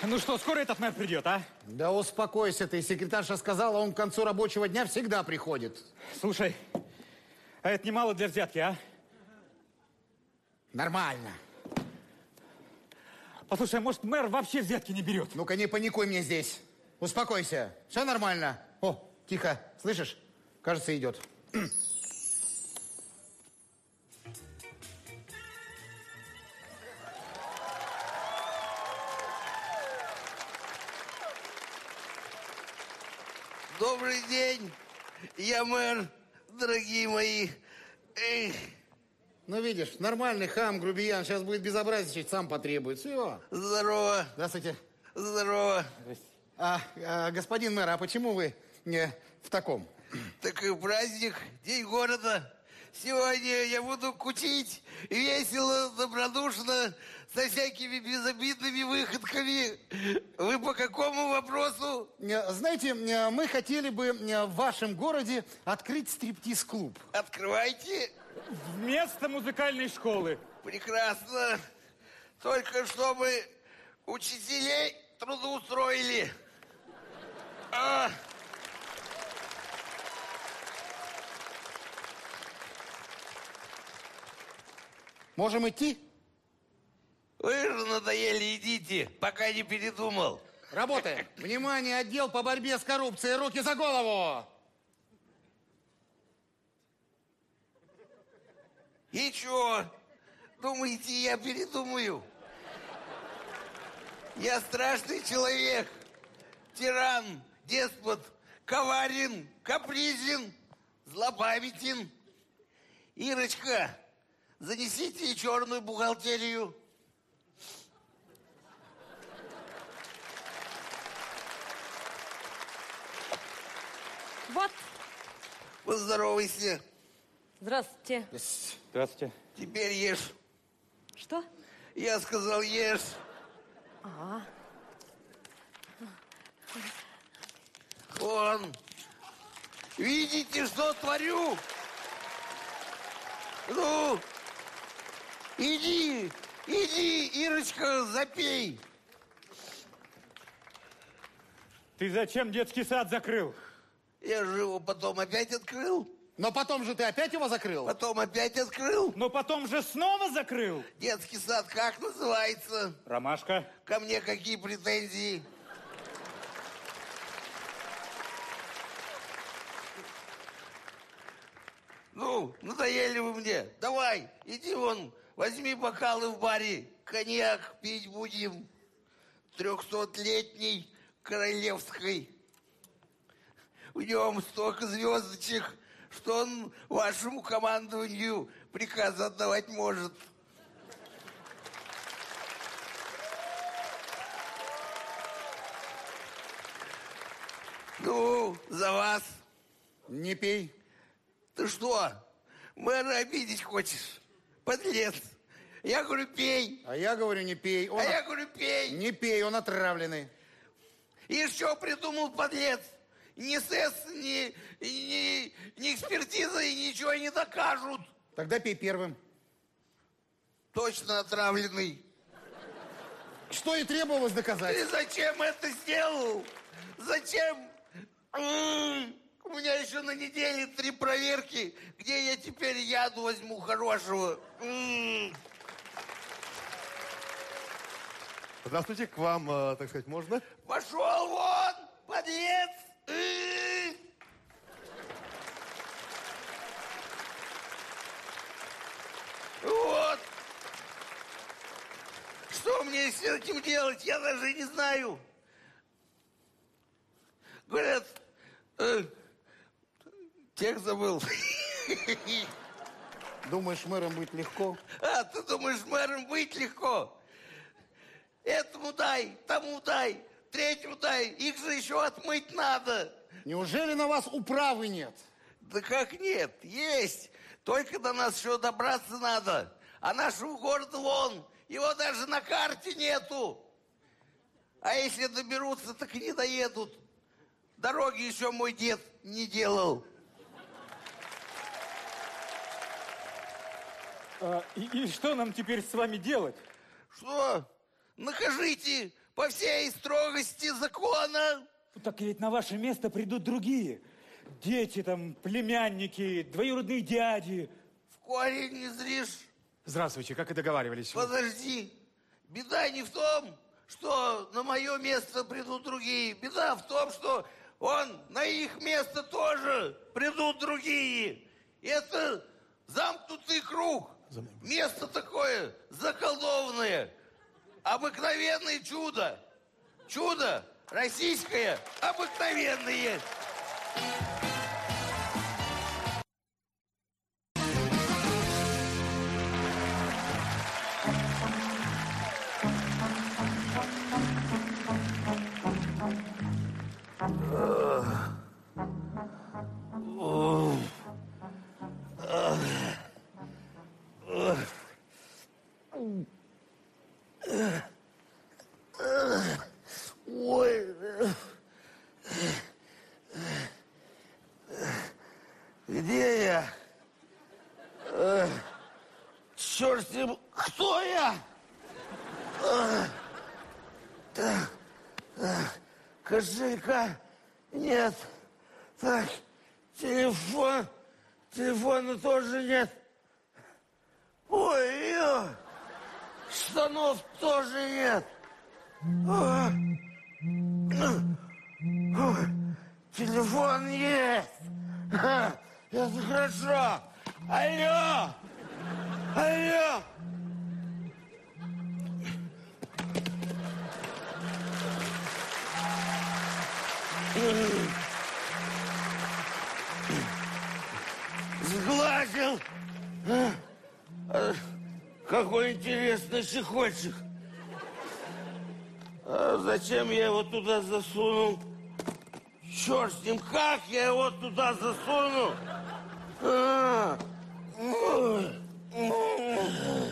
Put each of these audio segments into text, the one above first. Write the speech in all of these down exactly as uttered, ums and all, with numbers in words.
Ну что, скоро этот мэр придет, а? Да успокойся ты. Секретарша сказала, он к концу рабочего дня всегда приходит. Слушай, а это немало для взятки, а? Нормально. Послушай, а может, мэр вообще взятки не берет? Ну-ка, не паникуй мне здесь. Успокойся. Все нормально. О, тихо. Слышишь? Кажется, идет. Добрый день. Я мэр, дорогие мои. Эх. Ну, видишь, нормальный хам, грубиян. Сейчас будет безобразничать, сам потребует. Все. Здорово. Здравствуйте. Здорово. А, а, господин мэр, а почему вы не в таком? Так и праздник, день города. Сегодня я буду кутить весело, добродушно, со всякими безобидными выходками. Вы по какому вопросу? Знаете, мы хотели бы в вашем городе открыть стриптиз-клуб. Открывайте. Вместо музыкальной школы. Прекрасно. Только чтобы учителей трудоустроили. А... Можем идти? Вы же надоели, идите, пока не передумал. Работаем. Внимание, отдел по борьбе с коррупцией. Руки за голову. И чё? Думаете, я передумаю? Я страшный человек. Тиран, деспот, коварен, капризен, злопамятен. Ирочка, занесите черную бухгалтерию. Вот. Поздоровайся. Здравствуйте. Здравствуйте. Теперь ешь. Что? Я сказал, ешь. А. Вон. Видите, что творю? Ну, иди, иди, Ирочка, запей. Ты зачем детский сад закрыл? Я же его потом опять открыл. Но потом же ты опять его закрыл? Потом опять открыл. Но потом же снова закрыл. Детский сад как называется? Ромашка. Ко мне какие претензии? Ну, надоели вы мне. Давай, иди вон, возьми бокалы в баре. Коньяк пить будем. Трехсотлетний королевской. В нем столько звездочек, что он вашему командованию приказы отдавать может. Ну, за вас. Не пей. Ты что, мэра обидеть хочешь? Подлец. Я говорю, пей. А я говорю, не пей. Он а от... я говорю, пей. Не пей, он отравленный. И что придумал подлец? Ни СЭС, ни, ни, ни экспертиза и ничего не докажут. Тогда пей первым. Точно отравленный. Что и требовалось доказать. Ты зачем это сделал? Зачем? М-м-м. У меня еще на неделе три проверки. Где я теперь яду возьму хорошего? М-м. Здравствуйте, к вам, э, так сказать, можно? Пошел вон, подлец! М-м. Вот. Что мне с этим делать, я даже не знаю. Говорят, э, тех забыл. Думаешь, мэром быть легко? А, ты думаешь, мэром быть легко? Этому дай, тому дай, третьему дай. Их же еще отмыть надо. Неужели на вас управы нет? Да как нет? Есть. Только до нас еще добраться надо. А нашего города вон, его даже на карте нету. А если доберутся, так и не доедут. Дороги еще мой дед не делал. А, и, и что нам теперь с вами делать? Что? Накажите по всей строгости закона. Ну, так ведь на ваше место придут другие. Дети там, племянники, двоюродные дяди. В корень не зришь. Здравствуйте, как и договаривались. Подожди. Беда не в том, что на мое место придут другие. Беда в том, что он на их место тоже придут другие. Это замкнутый круг. Место такое заколдованное. Обыкновенное чудо. Чудо российское обыкновенное. Ой, где я? Черт с ним, кто я? Так, кошелька нет. Так, телефон, телефона тоже нет. Ой, ё, штанов тоже нет. Ой, ой, телефон есть. Ха, это хорошо. Алло, алло. Сглазил. А? А, какой интересный чехольчик. А зачем я его туда засунул? Черт с ним, как я его туда засунул? А, ой, ой.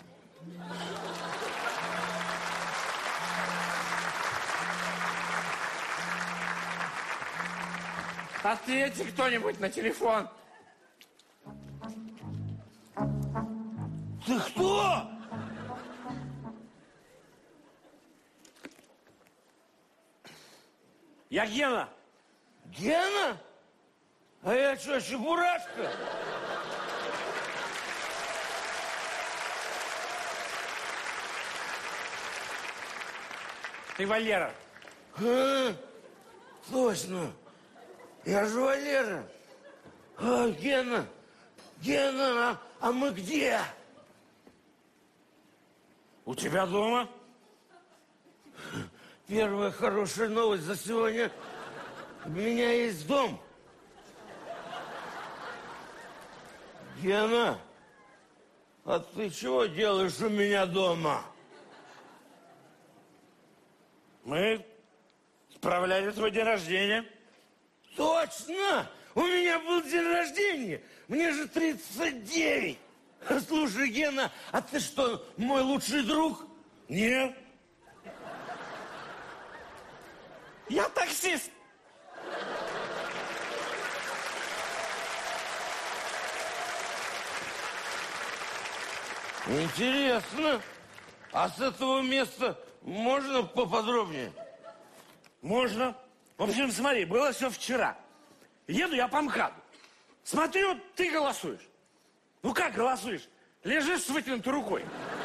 Ответьте кто-нибудь на телефон. Ты кто? Я Гена. Гена? А я что, чебурашка? Ты Валера. А, точно. Я же Валера. А, Гена, Гена, а, а мы где? У тебя дома? Первая хорошая новость за сегодня. У меня есть дом. Гена, а ты чего делаешь у меня дома? Мы справляли твой день рождения. Точно! У меня был день рождения. Мне же тридцать девять. Слушай, Гена, а ты что, мой лучший друг? Нет. Я таксист. Интересно. А с этого места можно поподробнее? Можно. В общем, смотри, было все вчера. Еду я по МКАДу. Смотрю, ты голосуешь. Ну как голосуешь? Лежишь с вытянутой рукой.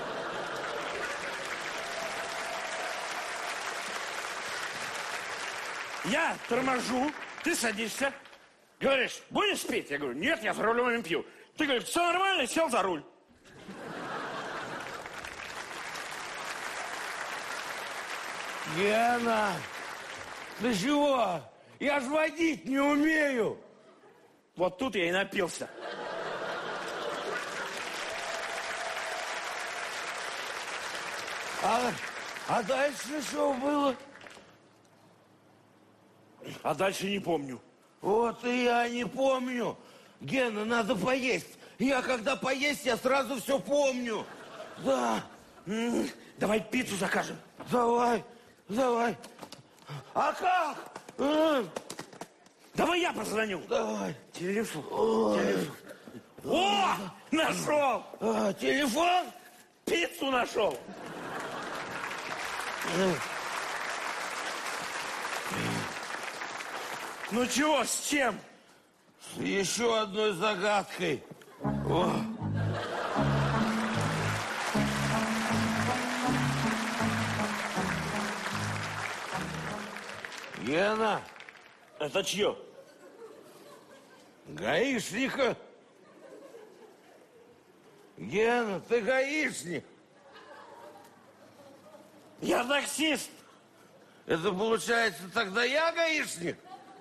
Я торможу, ты садишься. Говоришь, будешь пить? Я говорю, нет, я за рулем не пью. Ты говоришь, все нормально, сел за руль. Гена, ты чего? Я ж водить не умею. Вот тут я и напился. А, а дальше что было? А дальше не помню. Вот и я не помню. Гена, надо поесть. Я когда поесть, я сразу все помню. Да. М-м, давай пиццу закажем. Давай, давай. А как? А? Давай я позвоню. Давай. Телефон. Ой. Телефон. О, нашел. А, телефон? Пиццу нашел. Ну чего, с чем? С еще одной загадкой. О. Гена, Это чье? гаишника. Гена, ты гаишник. Я таксист. Это получается, тогда я гаишник?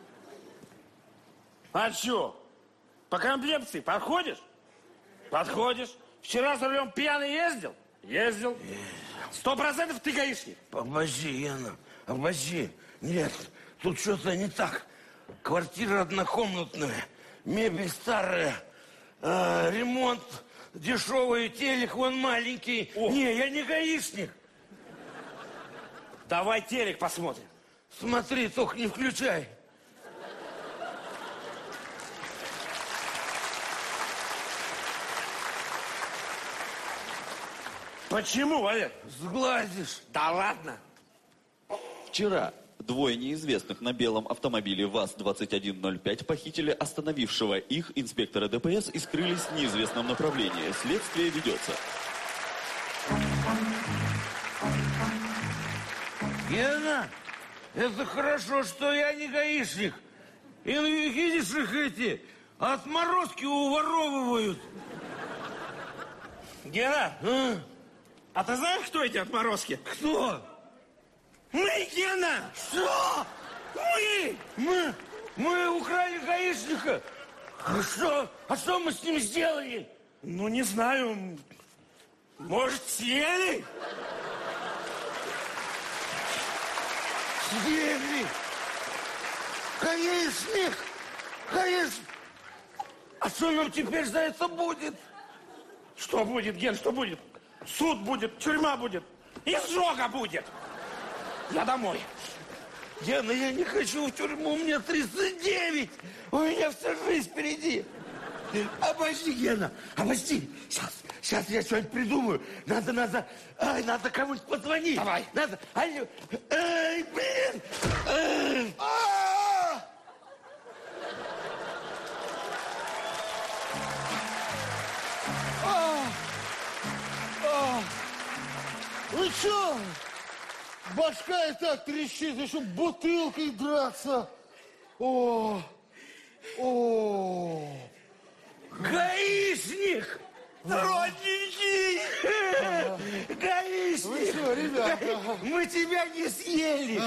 А что? По комплектации подходишь? Подходишь. Вчера за рулем пьяный ездил? Ездил. Сто процентов ты гаишник. Обожди, Гена, обожди. Нет, тут что-то не так. Квартира однокомнатная, мебель старая, э, ремонт дешевый, телек вон маленький. О. Не, я не гаишник. Давай телек посмотрим. Смотри, только не включай. Почему, Валер? Сглазишь. Да ладно. Вчера двое неизвестных на белом автомобиле ВАЗ двадцать один ноль пять похитили остановившего их инспектора ДПС и скрылись в неизвестном направлении. Следствие ведется. Гена, это хорошо, что я не гаишник. И видишь их эти, отморозки уворовывают. Гена, А? а ты знаешь, кто эти отморозки? Кто? Мы, Гена! Что? Мы! Мы, мы украли гаишника. А что? А что мы с ним сделали? Ну, не знаю. Может, съели? Съели. Гаишник. Гаишник. А что нам теперь за это будет? Что будет, Ген, что будет? Суд будет, тюрьма будет, изжога будет. Я домой. Гена, я не хочу в тюрьму, мне тридцать девять. У меня вся жизнь впереди. Обожди, Гена, обожди. Сейчас, сейчас я что-нибудь придумаю. Надо, надо, ай, надо кому-нибудь позвонить. Давай. Надо, алло. Ай, блин. Ай. А! Вы чё? Башка и так трещит, еще бутылкой драться. О, о. Гаишник! Родненький! Гаишник! Вы что, ребята? Мы тебя не съели!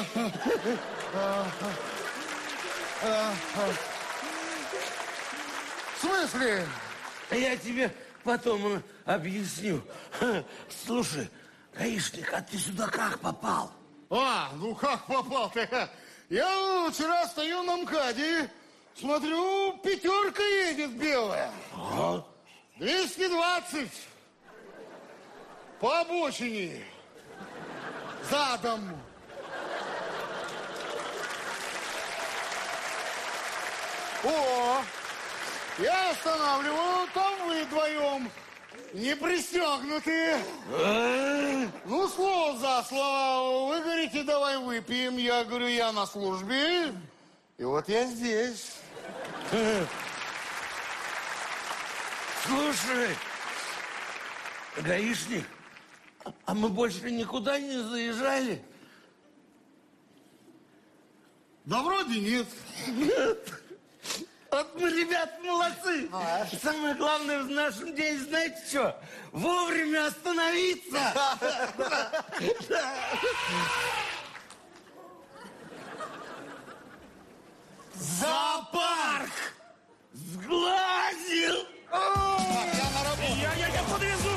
В смысле? Я тебе потом объясню. Слушай, гаишник, а ты сюда как попал? А, ну как попал-то? Я вчера стою на МКАДе, смотрю, пятерка едет белая. А? двести двадцать. По обочине. Задом. О, я останавливаю, там вы вдвоем. Не пристегнутые. Ну, слово за слово. Вы говорите, давай выпьем. Я говорю, я на службе. И вот я здесь. Слушай, гаишник, а мы больше никуда не заезжали? Да вроде нет. Нет. Вот мы, ребят, молодцы. А? Самое главное в нашем деле, знаете что? Вовремя остановиться. Зоопарк! Сглазил! Я на работу. Я, я, я подвезу!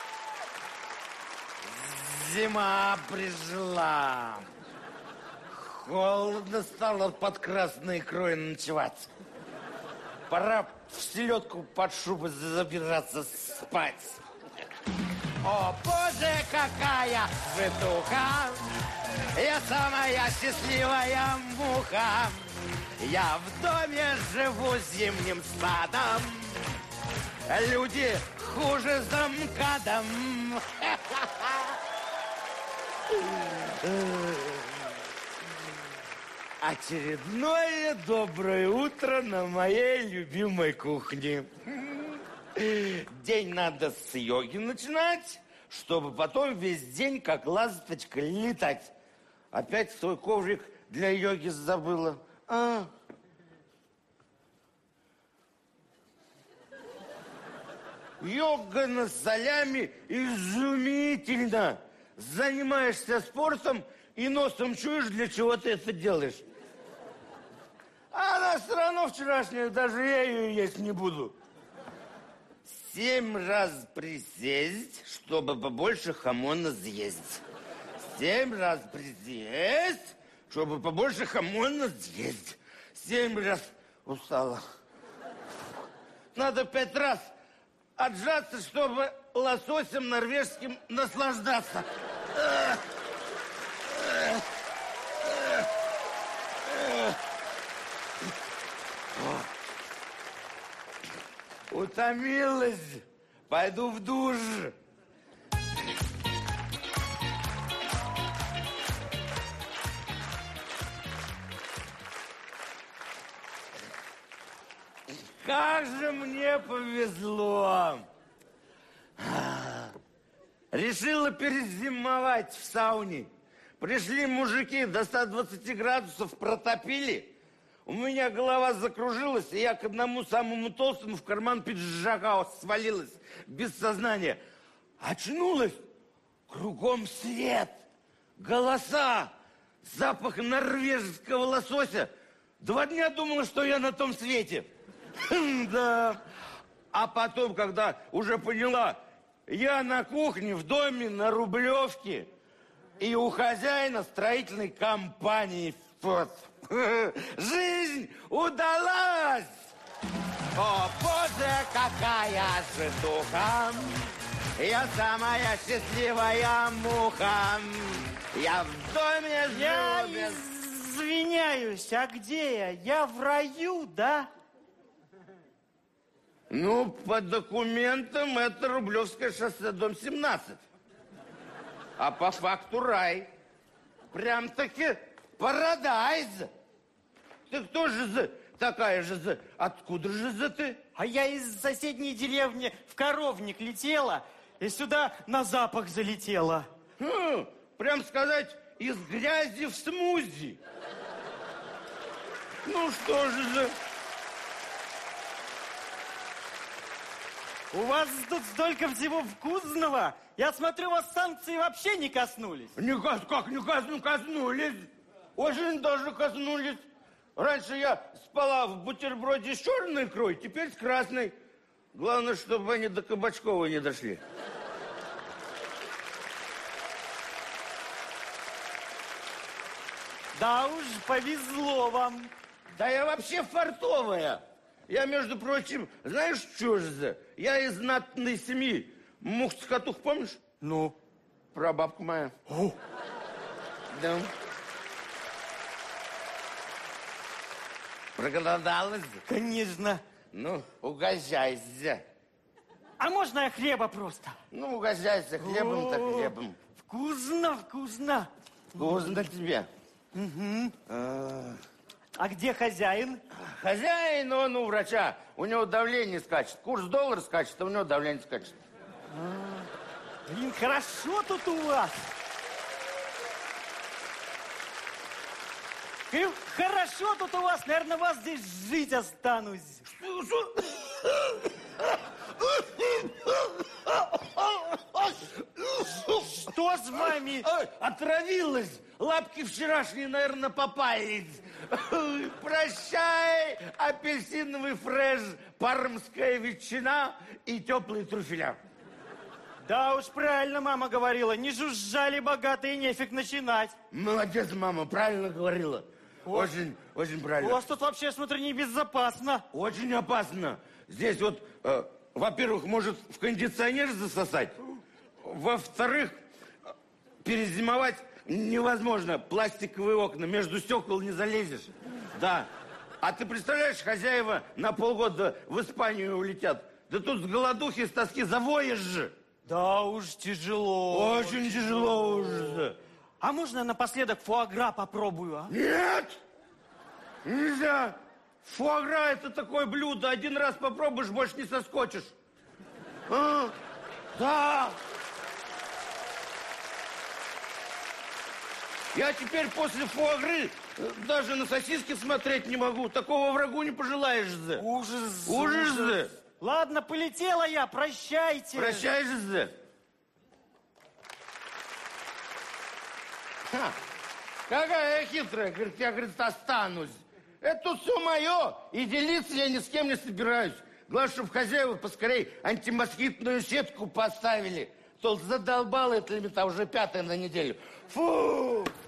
Зима пришла. Холодно стало под красной икрой ночевать. Пора в селедку под шубу забираться спать. О, боже, какая житуха! Я самая счастливая муха. Я в доме живу с зимним садом. Люди хуже замкадом. Очередное доброе утро на моей любимой кухне. День надо с йоги начинать, чтобы потом весь день как ласточка летать. Опять свой коврик для йоги забыла. А. Йога на солями изумительно. Занимаешься спортом и носом чуешь, для чего ты это делаешь. А она все равно вчерашняя, даже я ее есть не буду. Семь раз присесть, чтобы побольше хамона съесть. Семь раз присесть, чтобы побольше хамона съесть. Семь раз устала. Надо пять раз отжаться, чтобы лососем норвежским наслаждаться. Утомилась. Пойду в душ. Как же мне повезло. Решила перезимовать в сауне. Пришли мужики, до ста двадцати градусов протопили. У меня голова закружилась, и я к одному самому толстому в карман пиджака свалилась без сознания. Очнулась, кругом свет, голоса, запах норвежского лосося. Два дня думала, что я на том свете. Да. А потом, когда уже поняла, я на кухне в доме на Рублевке и у хозяина строительной компании. Вот. Жизнь удалась! О, боже, какая житуха! Я самая счастливая муха! Я в доме Я живу без... извиняюсь, а где я? Я в раю, да? Ну, по документам это Рублевское шоссе, дом семнадцать. А по факту рай. Прям-таки парадайз. Ты кто же за такая же за... Откуда же за ты? А я из соседней деревни в коровник летела и сюда на запах залетела. Хм, прям сказать, из грязи в смузи. Ну что же за... У вас тут столько всего вкусного. Я смотрю, вас санкции вообще не коснулись. Не кос... Как не косну... коснулись? Очень даже коснулись. Раньше я спала в бутерброде с черной икрой, теперь с красной. Главное, чтобы они до Кабачкова не дошли. Да уж, повезло вам. Да я вообще фартовая. Я, между прочим, знаешь, что же за? Я из знатной семьи. Мух-цокотух, помнишь? Ну? Прабабка моя. О. Да. Проголодалась? Конечно. Ну, угощайся. А можно я хлеба просто? Ну, угощайся хлебом, так хлебом. Вкусно, вкусно. Вкусно тебе. Угу. А... а где хозяин? Хозяин, он у врача. У него давление скачет. Курс доллара скачет, а у него давление скачет. А, блин, хорошо тут у вас. И хорошо тут у вас. Наверное, вас здесь жить останусь. Что с вами? Ой, отравилась. Лапки вчерашние, наверное, попались. Прощай, апельсиновый фреш, пармская ветчина и теплые трюфеля. Да уж правильно мама говорила. Не жужжали богатые, нефиг начинать. Молодец, мама, правильно говорила. Вот. Очень, очень У правильно. вас тут вообще, я смотрю, небезопасно. Очень опасно. Здесь вот, э, во-первых, может в кондиционер засосать. Во-вторых, перезимовать невозможно. Пластиковые окна, между стекол не залезешь. Да. А ты представляешь, хозяева на полгода в Испанию улетят. Да тут с голодухи, с тоски завоешь же. Да уж тяжело. Очень тяжело уже. А можно я напоследок фуагра попробую, а? Нет! Нельзя! Фуагра это такое блюдо. Один раз попробуешь, больше не соскочишь. А? Да! Я теперь после фуагры даже на сосиски смотреть не могу. Такого врагу не пожелаешь, Зе. Ужас. Ужас, Зе. Ладно, полетела я, прощайте. Прощай, Зе. Ха. Какая я хитрая, говорит, я, говорит, останусь. Это тут все мое, и делиться я ни с кем не собираюсь. Главное, чтобы хозяева поскорей антимоскитную сетку поставили. То задолбало это лимита, уже пятая на неделю. Фу!